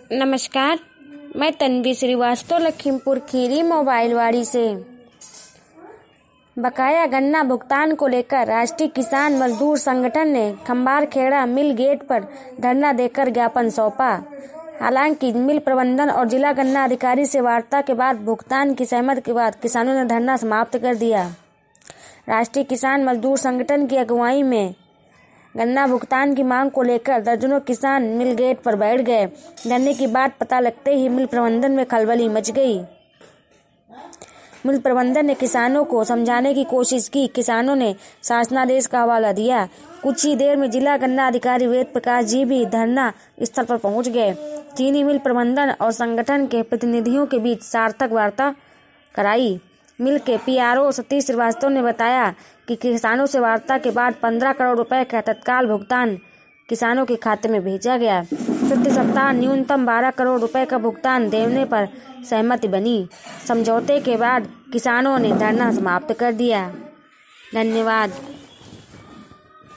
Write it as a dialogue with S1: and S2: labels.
S1: नमस्कार, मैं तन्वी श्रीवास्तव लखीमपुर खीरी मोबाइलवाड़ी से। बकाया गन्ना भुगतान को लेकर राष्ट्रीय किसान मजदूर संगठन ने खम्बारखेड़ा मिल गेट पर धरना देकर ज्ञापन सौंपा। हालांकि मिल प्रबंधन और जिला गन्ना अधिकारी से वार्ता के बाद भुगतान की सहमति के बाद किसानों ने धरना समाप्त कर दिया। राष्ट्रीय किसान मजदूर संगठन की अगुवाई में गन्ना भुगतान की मांग को लेकर दर्जनों किसान मिल गेट पर बैठ गए। धरने की बात पता लगते ही मिल प्रबंधन में खलबली मच गई। मिल प्रबंधन ने किसानों को समझाने की कोशिश की। किसानों ने शासनादेश का हवाला दिया। कुछ ही देर में जिला गन्ना अधिकारी वेद प्रकाश जी भी धरना स्थल पर पहुंच गए। चीनी मिल प्रबंधन और संगठन के प्रतिनिधियों के बीच सार्थक वार्ता कराई। मिल के पीआरओ सतीश श्रीवास्तव ने बताया कि किसानों से वार्ता के बाद 15 करोड़ रुपए का तत्काल भुगतान किसानों के खाते में भेजा गया। प्रति सप्ताह न्यूनतम 12 करोड़ रुपए का भुगतान देने पर सहमति बनी। समझौते के बाद किसानों ने धरना समाप्त कर दिया। धन्यवाद।